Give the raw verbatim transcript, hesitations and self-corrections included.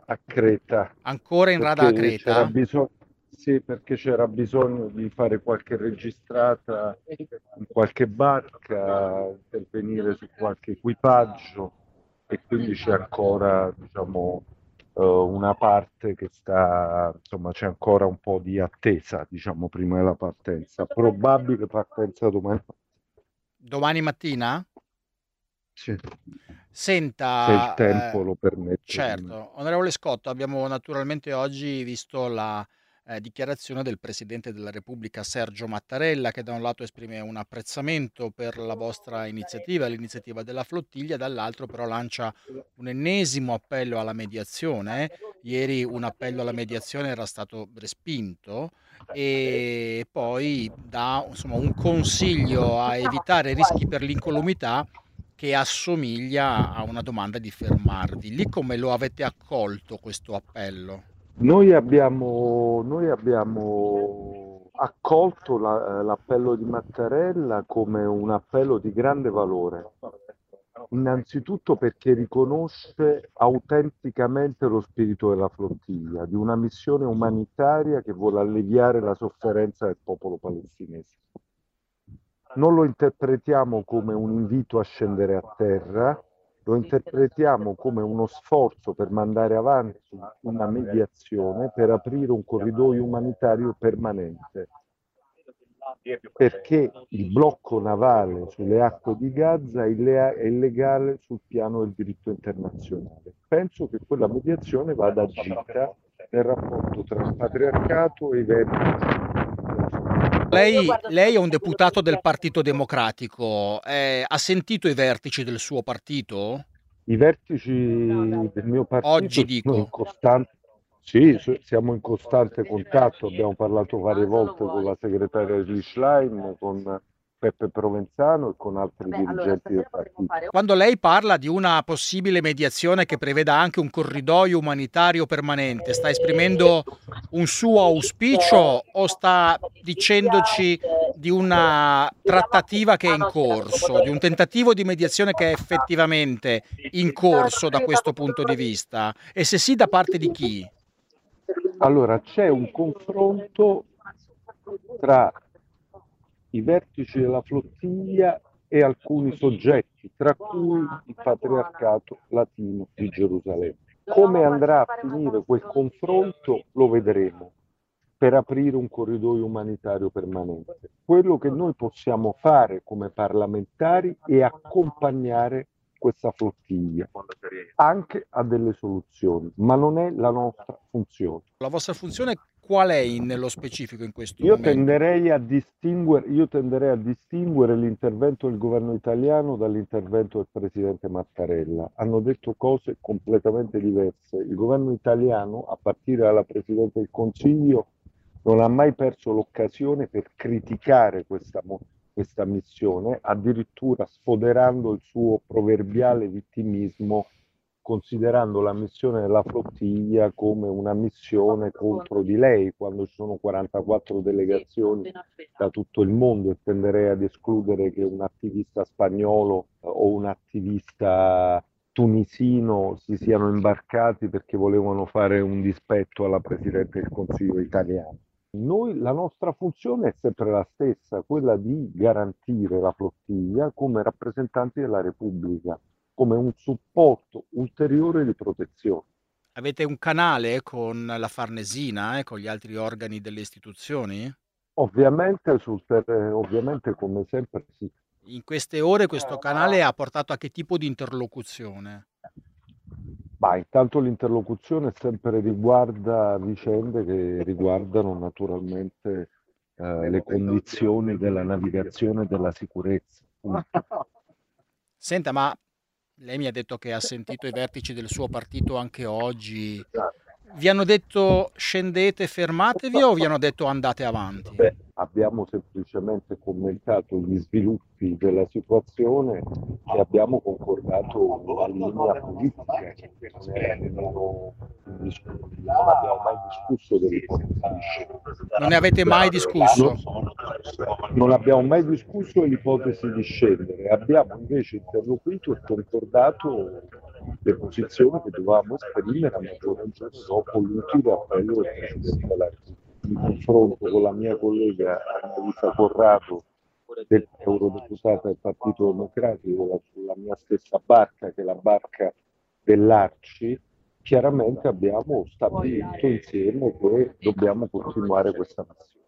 a Creta, Ancora in rada a perché c'era Creta? bisogno, sì, perché c'era bisogno di fare qualche registrata in qualche barca, intervenire su qualche equipaggio e quindi c'è ancora, diciamo, eh, una parte che sta, insomma, c'è ancora un po' di attesa, diciamo, prima della partenza. Probabile partenza domani. Domani mattina? Sì, se il Senta, tempo eh, lo permette. Ovviamente. certo, onorevole Scotto, abbiamo naturalmente oggi visto la eh, dichiarazione del Presidente della Repubblica Sergio Mattarella, che da un lato esprime un apprezzamento per la vostra iniziativa, l'iniziativa della flottiglia, dall'altro però lancia un ennesimo appello alla mediazione. Ieri un appello alla mediazione era stato respinto e poi dà insomma un consiglio a evitare rischi per l'incolumità che assomiglia a una domanda di fermarvi. Lì come lo avete accolto questo appello? Noi abbiamo, noi abbiamo accolto la- l'appello di Mattarella come un appello di grande valore, innanzitutto perché riconosce autenticamente lo spirito della flottiglia, di una missione umanitaria che vuole alleviare la sofferenza del popolo palestinese. Non lo interpretiamo come un invito a scendere a terra, lo interpretiamo come uno sforzo per mandare avanti una mediazione, per aprire un corridoio umanitario permanente, perché il blocco navale sulle acque di Gaza è illegale sul piano del diritto internazionale. Penso che quella mediazione vada agita nel rapporto tra il patriarcato e i vertici. Lei, lei è un deputato del Partito Democratico, eh, ha sentito i vertici del suo partito? I vertici del mio Oggi partito sono in dico. costante, sì, so- siamo in costante contatto, abbiamo parlato varie volte con la segretaria di Schlein, con Peppe Provenzano e con altri dirigenti del partito. Quando lei parla di una possibile mediazione che preveda anche un corridoio umanitario permanente, sta esprimendo un suo auspicio o sta dicendoci di una trattativa che è in corso, di un tentativo di mediazione che è effettivamente in corso da questo punto di vista? E se sì, da parte di chi? Allora, c'è un confronto tra i vertici della flottiglia e alcuni soggetti, tra cui il Patriarcato Latino di Gerusalemme. Come andrà a finire quel confronto lo vedremo per aprire un corridoio umanitario permanente. Quello che noi possiamo fare come parlamentari è accompagnare questa flottiglia anche a delle soluzioni, ma non è la nostra funzione. La vostra funzione qual è in- nello specifico in questo Io momento? tenderei a distinguere, io tenderei a distinguere l'intervento del governo italiano dall'intervento del presidente Mattarella. Hanno detto cose completamente diverse. Il governo italiano, a partire dalla Presidente del Consiglio, non ha mai perso l'occasione per criticare questa, questa missione, addirittura sfoderando il suo proverbiale vittimismo, considerando la missione della flottiglia come una missione contro di lei, quando ci sono quarantaquattro delegazioni da tutto il mondo, e tenderei ad escludere che un attivista spagnolo o un attivista tunisino si siano imbarcati perché volevano fare un dispetto alla Presidente del Consiglio italiano. Noi, la nostra funzione è sempre la stessa, quella di garantire la flottiglia come rappresentanti della Repubblica, come un supporto ulteriore di protezione. Avete un canale con la Farnesina e con gli altri organi delle istituzioni? Ovviamente, sul ter- ovviamente come sempre sì. In queste ore questo canale ha portato a che tipo di interlocuzione? Ma intanto l'interlocuzione sempre riguarda vicende che riguardano naturalmente eh, le condizioni della navigazione e della sicurezza. Senta, ma lei mi ha detto che ha sentito i vertici del suo partito anche oggi. Vi hanno detto scendete, fermatevi o vi hanno detto andate avanti? Beh, abbiamo semplicemente commentato gli sviluppi della situazione e abbiamo concordato una linea politica che non era nemmeno in discussione. Non abbiamo mai discusso dell'ipotesi di scelta. Non ne avete mai Non, discusso? non abbiamo mai discusso l'ipotesi di scendere, abbiamo invece interloquito e concordato le posizioni che dovevamo esprimere a maggior ragione dopo l'utile appello del Presidente della Repubblica. Mi confronto con la mia collega Annalisa Corrado, del- eurodeputata del Partito Democratico, sulla mia stessa barca, che è la barca dell'Arci. Chiaramente abbiamo stabilito insieme che dobbiamo continuare questa missione.